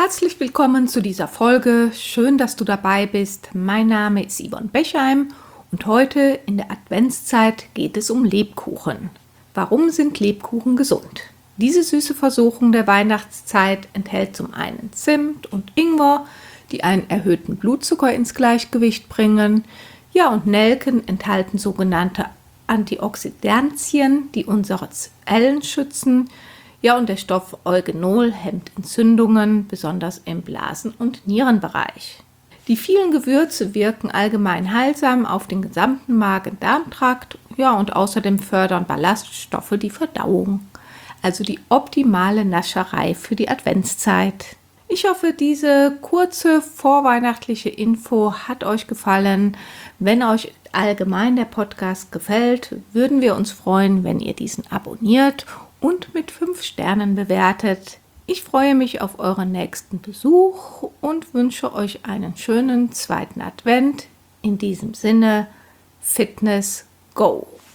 Herzlich willkommen zu dieser Folge. Schön, dass du dabei bist. Mein Name ist Yvonne Bechheim und heute in der Adventszeit geht es um Lebkuchen. Warum sind Lebkuchen gesund? Diese süße Versuchung der Weihnachtszeit enthält zum einen Zimt und Ingwer, die einen erhöhten Blutzucker ins Gleichgewicht bringen. Ja, und Nelken enthalten sogenannte Antioxidantien, die unsere Zellen schützen. Ja, und der Stoff Eugenol hemmt Entzündungen, besonders im Blasen- und Nierenbereich. Die vielen Gewürze wirken allgemein heilsam auf den gesamten Magen-Darm-Trakt, ja, und außerdem fördern Ballaststoffe die Verdauung. Also die optimale Nascherei für die Adventszeit. Ich hoffe, diese kurze vorweihnachtliche Info hat euch gefallen. Wenn euch allgemein der Podcast gefällt, würden wir uns freuen, wenn ihr diesen abonniert und mit 5 Sternen bewertet. Ich freue mich auf euren nächsten Besuch und wünsche euch einen schönen zweiten Advent. In diesem Sinne, Fitness Go!